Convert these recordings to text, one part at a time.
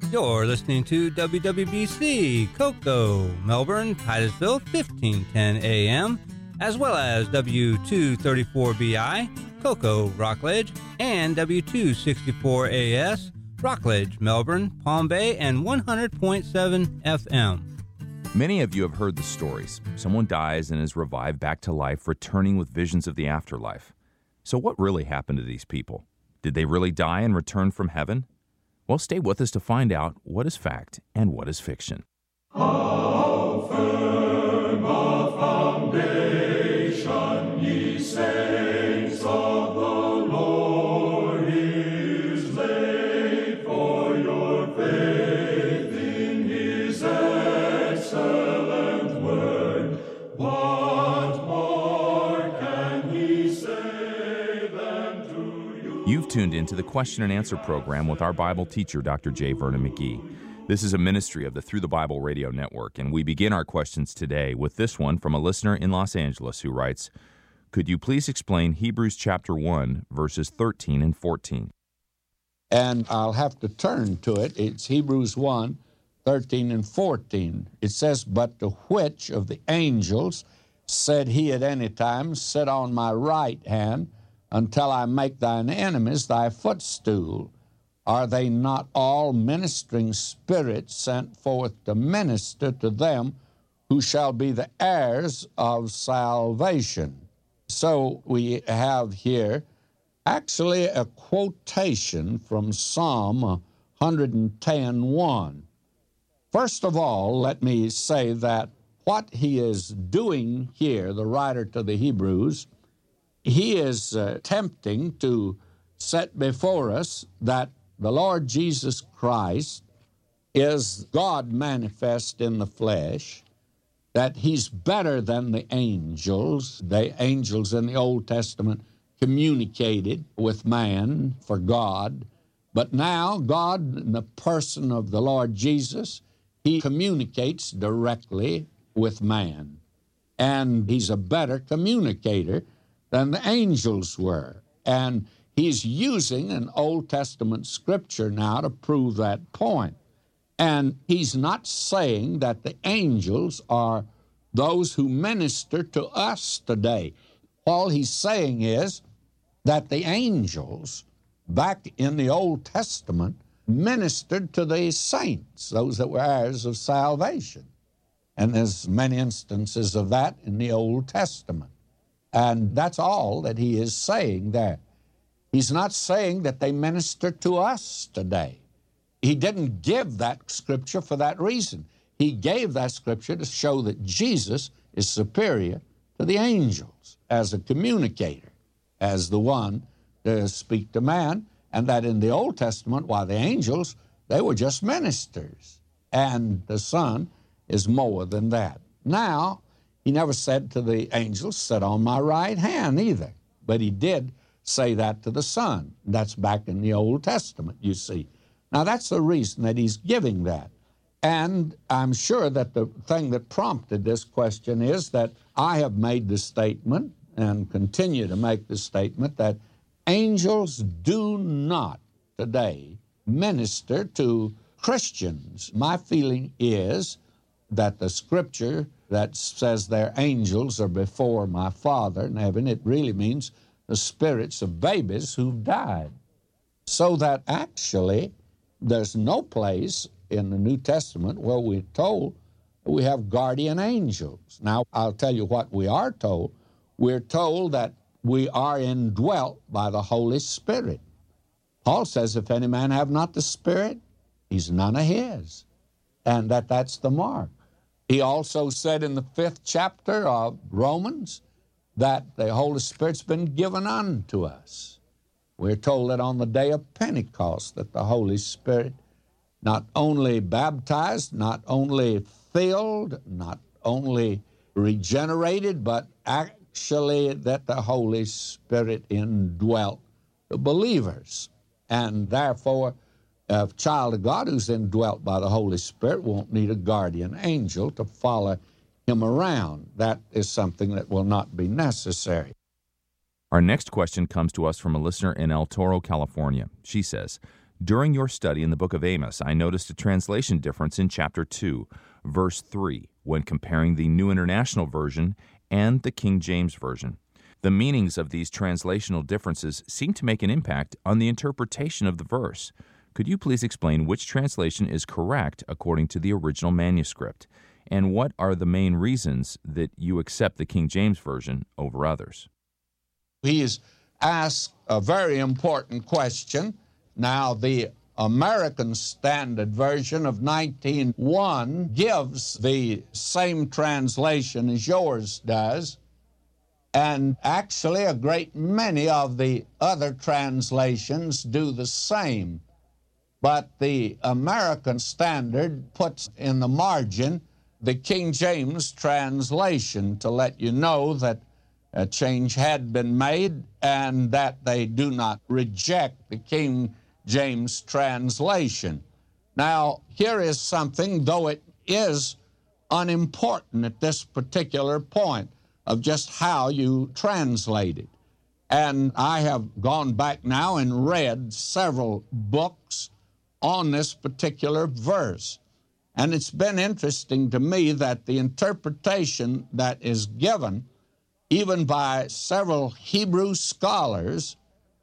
You're listening to WWBC, Cocoa, Melbourne, Titusville, 1510 AM, as well as W234BI, Cocoa, Rockledge, and W264AS, Rockledge, Melbourne, Palm Bay, and 100.7 FM. Many of you have heard the stories. Someone dies and is revived back to life, returning with visions of the afterlife. So what really happened to these people? Did they really die and return from heaven? Well, stay with us to find out what is fact and what is fiction. How firm a foundation, ye saints of the Lord, is laid, for your faith in his excellent word. What more can he say than to you? You've tuned into the Question and Answer program with our Bible teacher, Dr. J. Vernon McGee. This is a ministry of the Through the Bible Radio Network, and we begin our questions today with this one from a listener in Los Angeles who writes, "Could you please explain Hebrews chapter 1, verses 13 and 14? And I'll have to turn to it. It's Hebrews 1, 13 and 14. It says, "But to which of the angels said he at any time, Sit on my right hand, until I make thine enemies thy footstool? Are they not all ministering spirits sent forth to minister to them who shall be the heirs of salvation?" So we have here actually a quotation from Psalm 110:1. First of all, let me say that what he is doing here, the writer to the Hebrews, he is attempting to set before us that the Lord Jesus Christ is God manifest in the flesh, that he's better than the angels. The angels in the Old Testament communicated with man for God, but now God, in the person of the Lord Jesus, he communicates directly with man, and he's a better communicator than the angels were. And he's using an Old Testament scripture now to prove that point. And he's not saying that the angels are those who minister to us today. All he's saying is that the angels back in the Old Testament ministered to the saints, those that were heirs of salvation. And there's many instances of that in the Old Testament. And that's all that he is saying there. He's not saying that they minister to us today. He didn't give that scripture for that reason. He gave that scripture to show that Jesus is superior to the angels as a communicator, as the one to speak to man, and that in the Old Testament, while the angels, they were just ministers, and the Son is more than that. Now, he never said to the angels, "Sit on my right hand," either, but he did say that to the Son. That's back in the Old Testament, you see. Now, that's the reason that he's giving that. And I'm sure that the thing that prompted this question is that I have made the statement and continue to make the statement that angels do not today minister to Christians. My feeling is that the scripture that says their angels are before my Father in heaven, it really means the spirits of babies who've died. So that actually there's no place in the New Testament where we're told we have guardian angels. Now, I'll tell you what we are told. We're told that we are indwelt by the Holy Spirit. Paul says, if any man have not the Spirit, he's none of his, and that's the mark. He also said in the 5th chapter of Romans that the Holy Spirit's been given unto us. We're told that on the day of Pentecost that the Holy Spirit not only baptized, not only filled, not only regenerated, but actually that the Holy Spirit indwelt the believers. And therefore, a child of God who's indwelt by the Holy Spirit won't need a guardian angel to follow him around. That is something that will not be necessary. Our next question comes to us from a listener in El Toro, California. She says, During your study in the book of Amos, I noticed a translation difference in chapter 2, verse 3, when comparing the New International Version and the King James Version. The meanings of these translational differences seem to make an impact on the interpretation of the verse. Could you please explain which translation is correct according to the original manuscript? And what are the main reasons that you accept the King James Version over others? He has asked a very important question. Now, the American Standard Version of 1901 gives the same translation as yours does, and actually a great many of the other translations do the same. But the American Standard puts in the margin the King James translation to let you know that a change had been made and that they do not reject the King James translation. Now, here is something, though it is unimportant at this particular point, of just how you translate it. And I have gone back now and read several books on this particular verse. And it's been interesting to me that the interpretation that is given, even by several Hebrew scholars,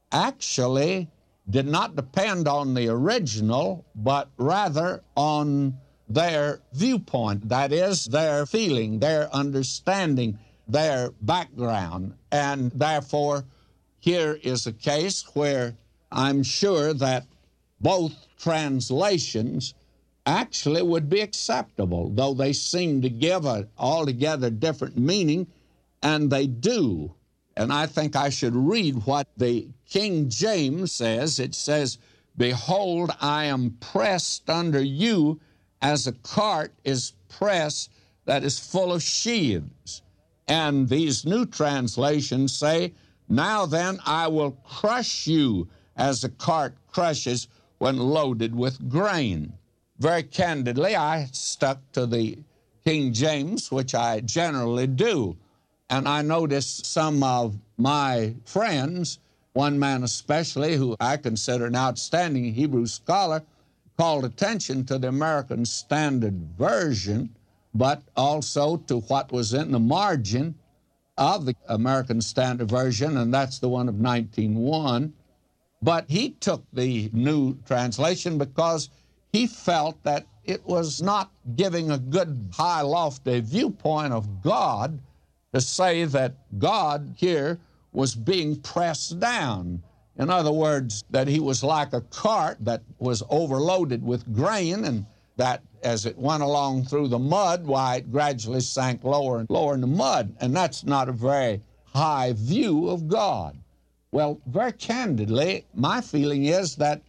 actually did not depend on the original, but rather on their viewpoint, that is, their feeling, their understanding, their background. And therefore, here is a case where I'm sure that both translations actually would be acceptable, though they seem to give an altogether different meaning, and they do. And I think I should read what the King James says. It says, "Behold, I am pressed under you as a cart is pressed that is full of sheaves." And these new translations say, "Now then, I will crush you as a cart crushes when loaded with grain." Very candidly, I stuck to the King James, which I generally do. And I noticed some of my friends, one man especially, who I consider an outstanding Hebrew scholar, called attention to the American Standard Version, but also to what was in the margin of the American Standard Version, and that's the one of 1901. But he took the new translation because he felt that it was not giving a good, high, lofty viewpoint of God to say that God here was being pressed down. In other words, that he was like a cart that was overloaded with grain, and that as it went along through the mud, why, it gradually sank lower and lower in the mud. And that's not a very high view of God. Well, very candidly, my feeling is that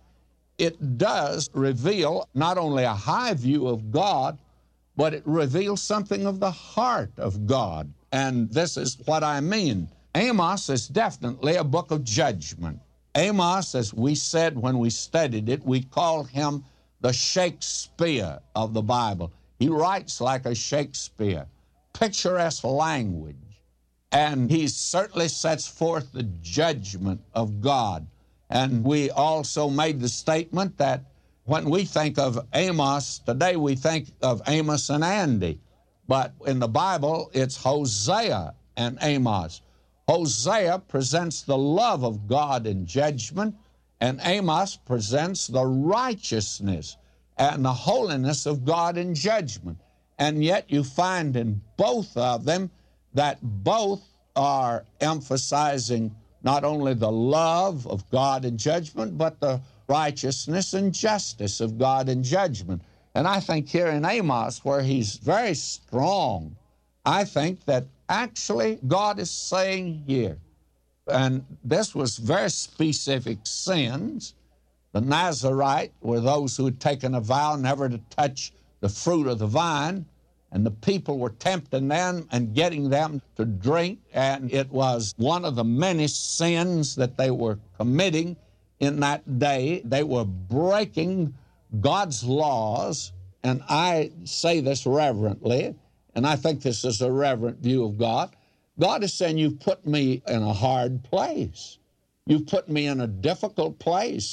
it does reveal not only a high view of God, but it reveals something of the heart of God. And this is what I mean. Amos is definitely a book of judgment. Amos, as we said when we studied it, we called him the Shakespeare of the Bible. He writes like a Shakespeare, picturesque language, and he certainly sets forth the judgment of God. And we also made the statement that when we think of Amos today, we think of Amos and Andy. But in the Bible, it's Hosea and Amos. Hosea presents the love of God in judgment, and Amos presents the righteousness and the holiness of God in judgment. And yet you find in both of them that both are emphasizing not only the love of God in judgment, but the righteousness and justice of God in judgment. And I think here in Amos, where he's very strong, I think that actually God is saying here, and this was very specific sins. The Nazarite were those who had taken a vow never to touch the fruit of the vine, and the people were tempting them and getting them to drink, and it was one of the many sins that they were committing in that day. They were breaking God's laws, and I say this reverently, and I think this is a reverent view of God. God is saying, you've put me in a hard place. You've put me in a difficult place.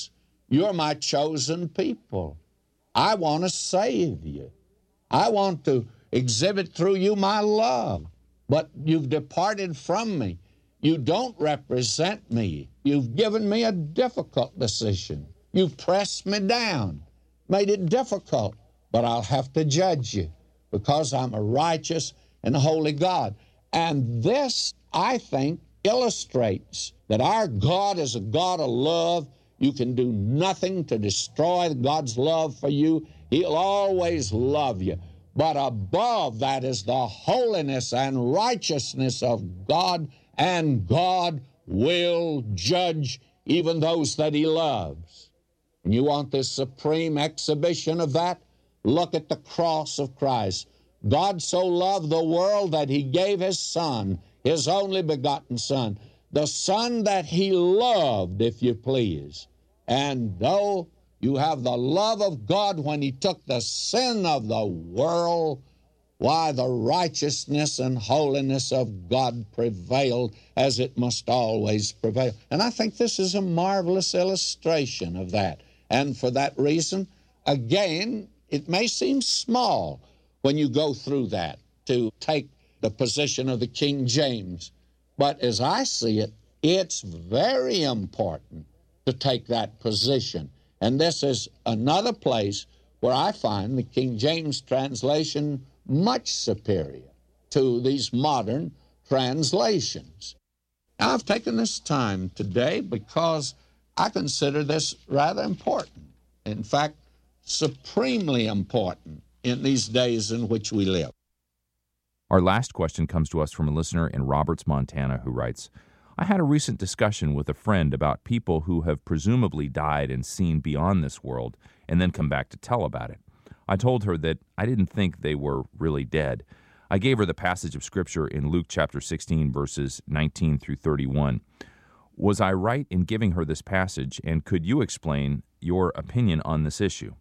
You're my chosen people. I want to save you. I want to exhibit through you my love. But you've departed from me. You don't represent me. You've given me a difficult decision. You've pressed me down, made it difficult. But I'll have to judge you because I'm a righteous and holy God. And this, I think, illustrates that our God is a God of love. You can do nothing to destroy God's love for you. He'll always love you. But above that is the holiness and righteousness of God, and God will judge even those that He loves. And you want this supreme exhibition of that? Look at the cross of Christ. God so loved the world that He gave His Son, His only begotten Son, the Son that He loved, if you please. And though you have the love of God when He took the sin of the world, why, the righteousness and holiness of God prevailed, as it must always prevail. And I think this is a marvelous illustration of that. And for that reason, again, it may seem small when you go through that to take the position of the King James. But as I see it, it's very important to take that position. And this is another place where I find the King James translation much superior to these modern translations. Now, I've taken this time today because I consider this rather important. In fact, supremely important in these days in which we live. Our last question comes to us from a listener in Roberts, Montana, who writes, I had a recent discussion with a friend about people who have presumably died and seen beyond this world and then come back to tell about it. I told her that I didn't think they were really dead. I gave her the passage of Scripture in Luke chapter 16, verses 19 through 31. Was I right in giving her this passage, and could you explain your opinion on this issue?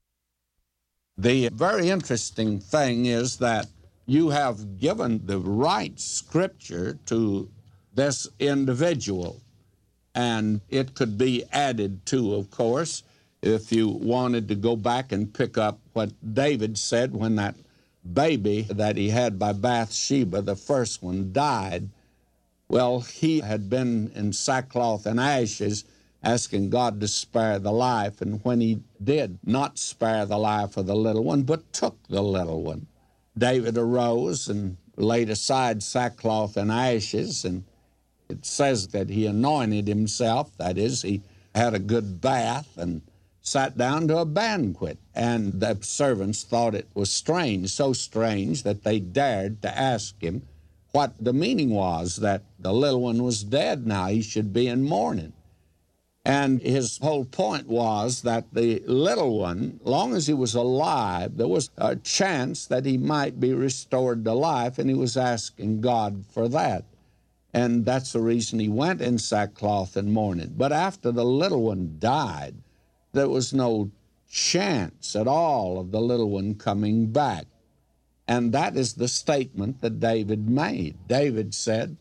The very interesting thing is that you have given the right Scripture to this individual, and it could be added to, of course, if you wanted to go back and pick up what David said when that baby that he had by Bathsheba, the first one, died. Well, he had been in sackcloth and ashes asking God to spare the life, and when He did not spare the life of the little one, but took the little one, David arose and laid aside sackcloth and ashes, and it says that he anointed himself, that is, he had a good bath and sat down to a banquet. And the servants thought it was strange, so strange that they dared to ask him what the meaning was, that the little one was dead now, he should be in mourning. And his whole point was that the little one, long as he was alive, there was a chance that he might be restored to life, and he was asking God for that. And that's the reason he went in sackcloth and mourning. But after the little one died, there was no chance at all of the little one coming back. And that is the statement that David made. David said,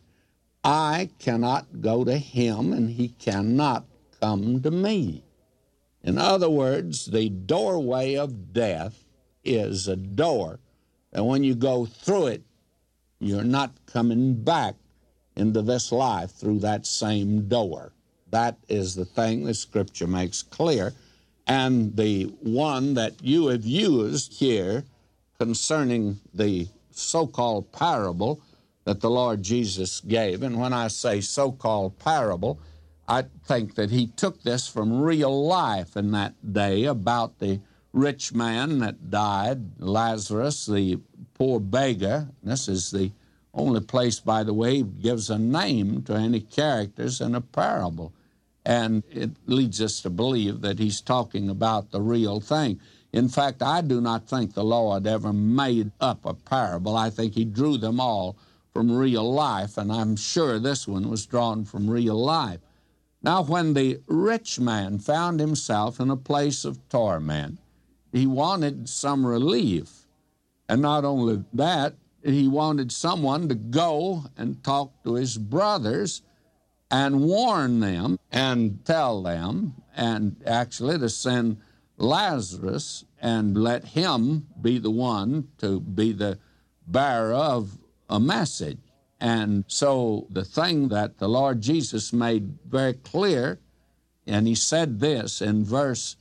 I cannot go to him, and he cannot come to me. In other words, the doorway of death is a door, and when you go through it, you're not coming back into this life through that same door. That is the thing the Scripture makes clear. And the one that you have used here concerning the so-called parable that the Lord Jesus gave, and when I say so-called parable, I think that He took this from real life in that day about the rich man that died, Lazarus, the poor beggar. This is the only place, by the way, He gives a name to any characters in a parable. And it leads us to believe that He's talking about the real thing. In fact, I do not think the Lord ever made up a parable. I think He drew them all from real life, and I'm sure this one was drawn from real life. Now, when the rich man found himself in a place of torment, he wanted some relief. And not only that, he wanted someone to go and talk to his brothers and warn them and tell them, and actually to send Lazarus and let him be the one to be the bearer of a message. And so the thing that the Lord Jesus made very clear, and he said this in verse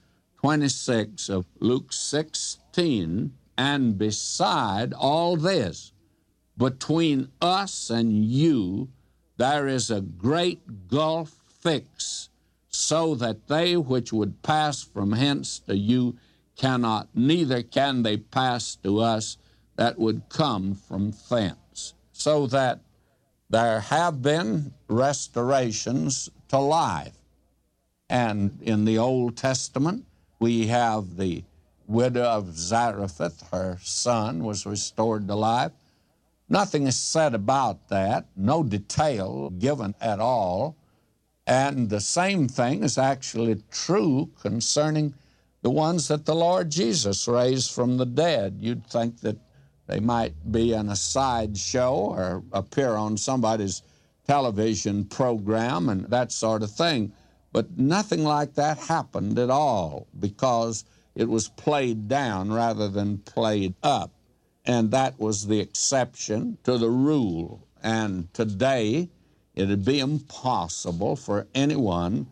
26 of Luke 16, and beside all this, between us and you, there is a great gulf fixed, so that they which would pass from hence to you cannot, neither can they pass to us that would come from thence. So that there have been restorations to life. And in the Old Testament, we have the widow of Zarephath, her son was restored to life. Nothing is said about that, no detail given at all. And the same thing is actually true concerning the ones that the Lord Jesus raised from the dead. You'd think that they might be in a sideshow or appear on somebody's television program and that sort of thing. But nothing like that happened at all, because it was played down rather than played up. And that was the exception to the rule. And today, it would be impossible for anyone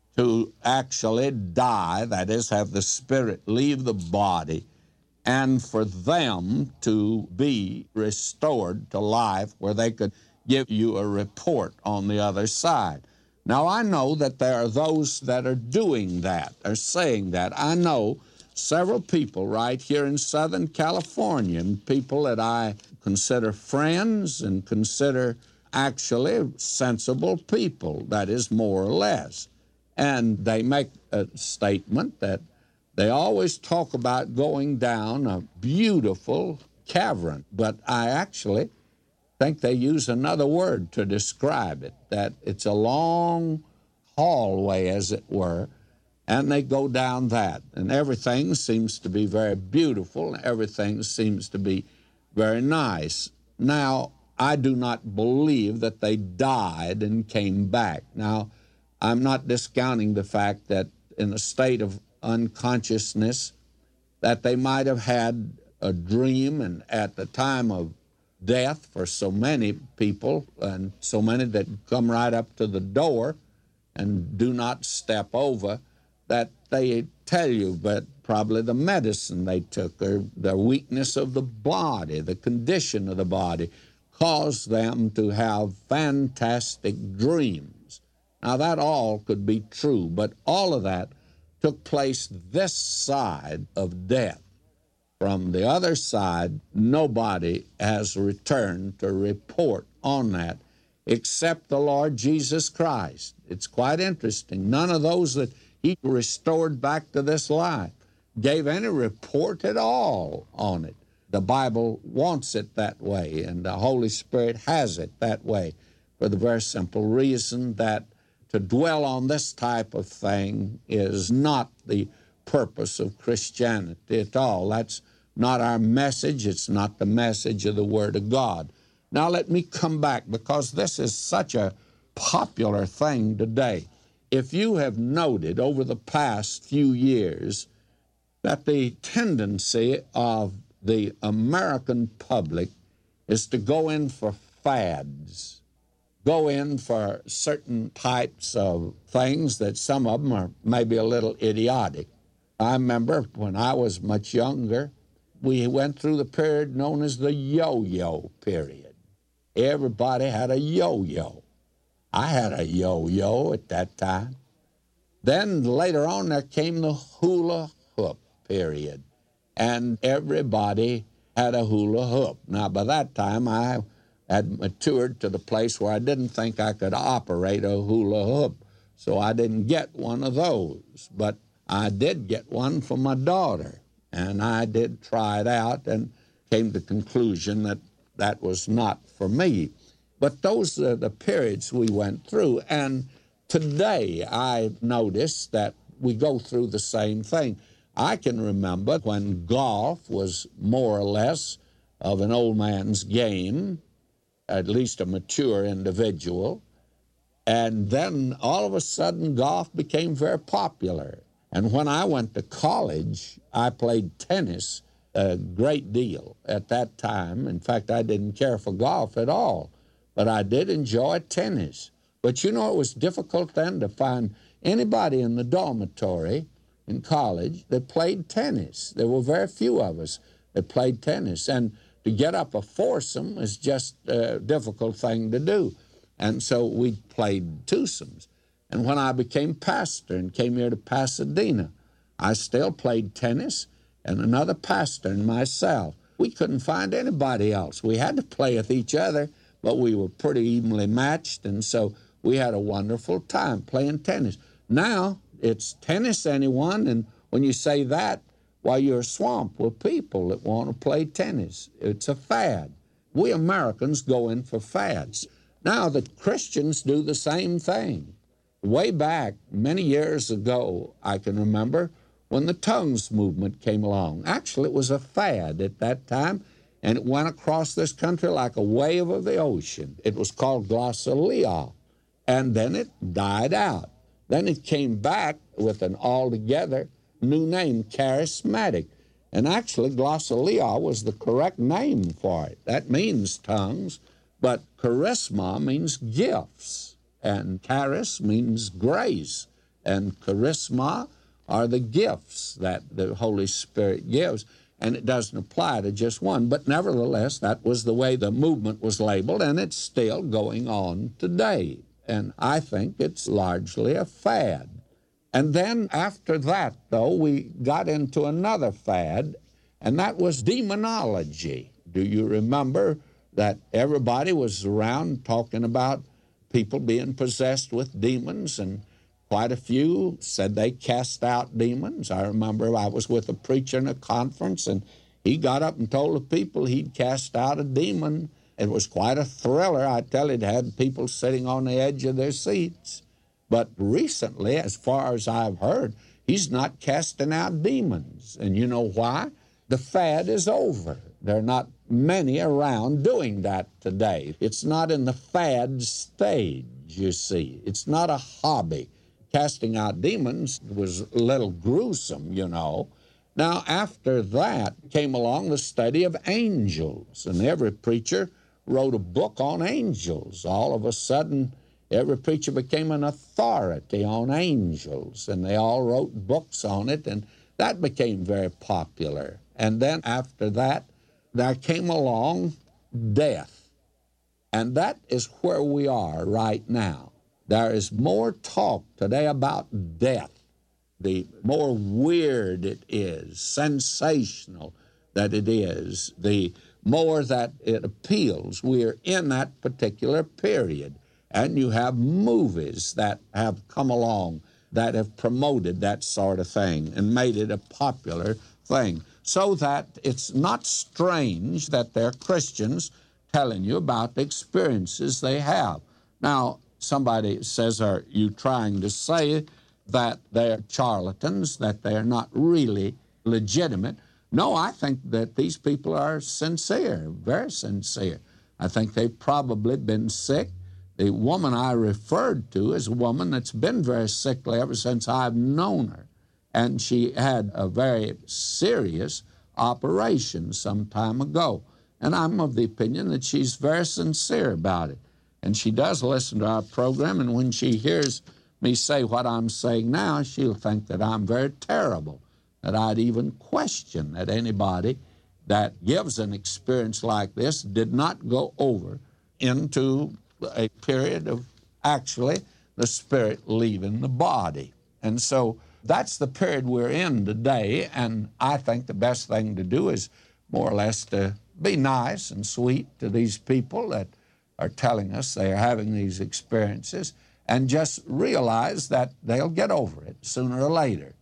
to actually die, that is, have the spirit leave the body, and for them to be restored to life where they could give you a report on the other side. Now, I know that there are those that are doing that, are saying that. I know several people right here in Southern California, and people that I consider friends and consider actually sensible people, that is, more or less. And they make a statement that they always talk about going down a beautiful cavern, but I actually think they use another word to describe it, that it's a long hallway, as it were, and they go down that, and everything seems to be very beautiful, everything seems to be very nice. Now, I do not believe that they died and came back. Now, I'm not discounting the fact that in a state of unconsciousness that they might have had a dream, and at the time of death for so many people, and so many that come right up to the door and do not step over, that they tell you, but probably the medicine they took or the weakness of the body, the condition of the body, caused them to have fantastic dreams. Now, that all could be true, but all of that took place this side of death. From the other side, nobody has returned to report on that except the Lord Jesus Christ. It's quite interesting. None of those that he restored back to this life gave any report at all on it. The Bible wants it that way, and the Holy Spirit has it that way, for the very simple reason that to dwell on this type of thing is not the purpose of Christianity at all. That's not our message. It's not the message of the Word of God. Now let me come back, because this is such a popular thing today. If you have noted over the past few years that the tendency of the American public is to go in for fads, go in for certain types of things that some of them are maybe a little idiotic. I remember when I was much younger, we went through the period known as the yo-yo period. Everybody had a yo-yo. I had a yo-yo at that time. Then later on there came the hula hoop period, and everybody had a hula hoop. Now, by that time, I had matured to the place where I didn't think I could operate a hula hoop, so I didn't get one of those. But I did get one for my daughter, and I did try it out and came to the conclusion that that was not for me. But those are the periods we went through, and today I notice that we go through the same thing. I can remember when golf was more or less of an old man's game, at least a mature individual, And then all of a sudden, golf became very popular. And when I went to college, I played tennis a great deal at that time. In fact, I didn't care for golf at all, but I did enjoy tennis. But you know, it was difficult then to find anybody in the dormitory in college that played tennis. There were very few of us that played tennis. And to get up a foursome is just a difficult thing to do. And so we played twosomes. And when I became pastor and came here to Pasadena, I still played tennis, and another pastor and myself. We couldn't find anybody else. We had to play with each other, but we were pretty evenly matched, and so we had a wonderful time playing tennis. Now, it's tennis anyone, and when you say that, why, you're swamped with people that want to play tennis. It's a fad. We Americans go in for fads. Now, the Christians do the same thing. Way back, many years ago, I can remember, when the tongues movement came along. Actually, it was a fad at that time, and it went across this country like a wave of the ocean. It was called glossolalia, and then it died out. Then it came back with an altogether new name, charismatic. And actually, glossolalia was the correct name for it. That means tongues, but charisma means gifts, and charis means grace, and charisma are the gifts that the Holy Spirit gives, and it doesn't apply to just one. But nevertheless, that was the way the movement was labeled, and it's still going on today. And I think it's largely a fad. And then after that, though, we got into another fad, and that was demonology. Do you remember that everybody was around talking about people being possessed with demons, and quite a few said they cast out demons? I remember I was with a preacher in a conference, and he got up and told the people he'd cast out a demon. It was quite a thriller. I tell you, it had people sitting on the edge of their seats. But recently, as far as I've heard, he's not casting out demons. And you know why? The fad is over. There are not many around doing that today. It's not in the fad stage, you see. It's not a hobby. Casting out demons was a little gruesome, you know. Now, after that came along the study of angels, and every preacher wrote a book on angels. All of a sudden, every preacher became an authority on angels, and they all wrote books on it, and that became very popular. And then after that, there came along death, and that is where we are right now. There is more talk today about death. The more weird it is, sensational that it is, the more that it appeals. We're in that particular period. And you have movies that have come along that have promoted that sort of thing and made it a popular thing. So that it's not strange that they're Christians telling you about the experiences they have. Now, somebody says, are you trying to say that they're charlatans, that they're not really legitimate? No, I think that these people are sincere, very sincere. I think they've probably been sick. The woman I referred to is a woman that's been very sickly ever since I've known her. And she had a very serious operation some time ago. And I'm of the opinion that she's very sincere about it. And she does listen to our program, and when she hears me say what I'm saying now, she'll think that I'm very terrible, that I'd even question that anybody that gives an experience like this did not go over into a period of actually the spirit leaving the body. And so that's the period we're in today, and I think the best thing to do is more or less to be nice and sweet to these people that are telling us they are having these experiences, and just realize that they'll get over it sooner or later.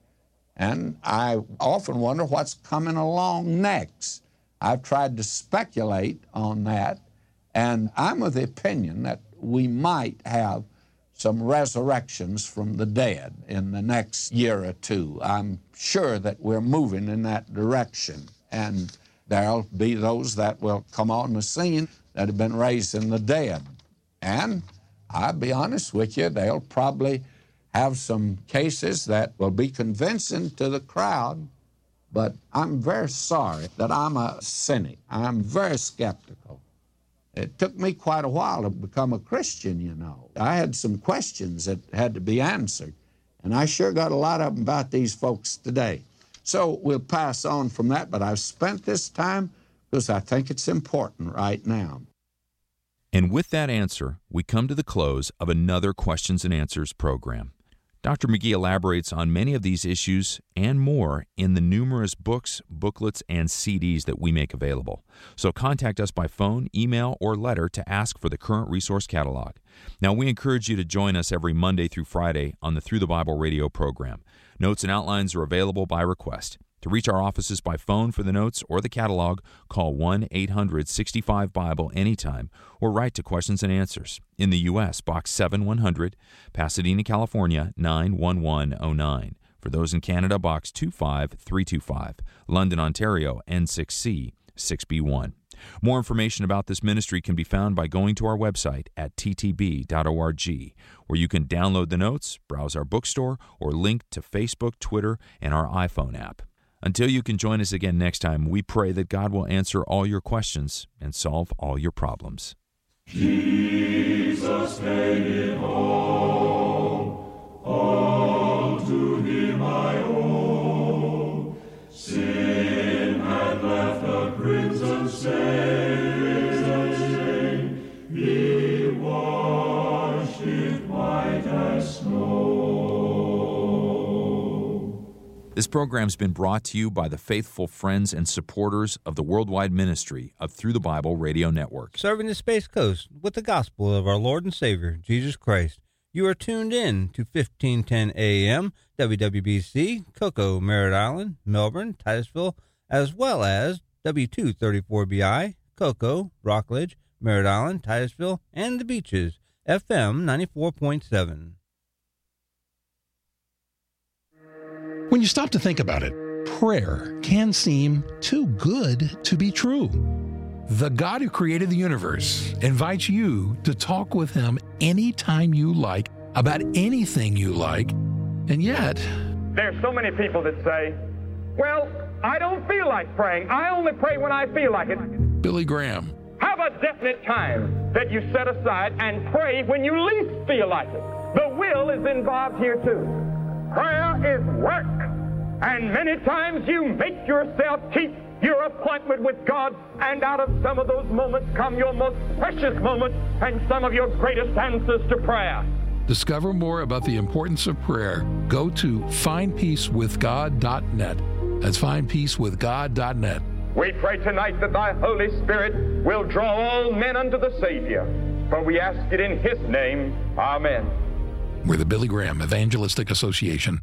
And I often wonder what's coming along next. I've tried to speculate on that, and I'm of the opinion that we might have some resurrections from the dead in the next year or two. I'm sure that we're moving in that direction, and there'll be those that will come on the scene that have been raised in the dead. And I'll be honest with you, they'll probably have some cases that will be convincing to the crowd, but I'm very sorry that I'm a cynic. I'm very skeptical. It took me quite a while to become a Christian, you know. I had some questions that had to be answered, and I sure got a lot of them about these folks today. So we'll pass on from that, but I've spent this time because I think it's important right now. And with that answer, we come to the close of another Questions and Answers program. Dr. McGee elaborates on many of these issues and more in the numerous books, booklets, and CDs that we make available. So contact us by phone, email, or letter to ask for the current resource catalog. Now, we encourage you to join us every Monday through Friday on the Through the Bible radio program. Notes and outlines are available by request. To reach our offices by phone for the notes or the catalog, call 1-800-65-BIBLE anytime or write to Questions and Answers. In the U.S., Box 7100, Pasadena, California, 91109. For those in Canada, Box 25325, London, Ontario, N6C 6B1. More information about this ministry can be found by going to our website at ttb.org, where you can download the notes, browse our bookstore, or link to Facebook, Twitter, and our iPhone app. Until you can join us again next time, we pray that God will answer all your questions and solve all your problems. Jesus made it all to Him I owe. Sin had left a crimson stain, He washed it white as snow. This program's been brought to you by the faithful friends and supporters of the worldwide ministry of Through the Bible Radio Network. Serving the Space Coast with the gospel of our Lord and Savior, Jesus Christ. You are tuned in to 1510 AM, WWBC, Cocoa, Merritt Island, Melbourne, Titusville, as well as W234BI, Cocoa, Rockledge, Merritt Island, Titusville, and the Beaches, FM 94.7. When you stop to think about it, prayer can seem too good to be true. The God who created the universe invites you to talk with Him anytime you like about anything you like, and yet... There's so many people that say, well, I don't feel like praying. I only pray when I feel like it. Billy Graham. Have a definite time that you set aside and pray when you least feel like it. The will is involved here too. Prayer is work, and many times you make yourself keep your appointment with God, and out of some of those moments come your most precious moments and some of your greatest answers to prayer. Discover more about the importance of prayer. Go to findpeacewithgod.net. That's findpeacewithgod.net. We pray tonight that Thy Holy Spirit will draw all men unto the Savior, for we ask it in His name. Amen. We're the Billy Graham Evangelistic Association.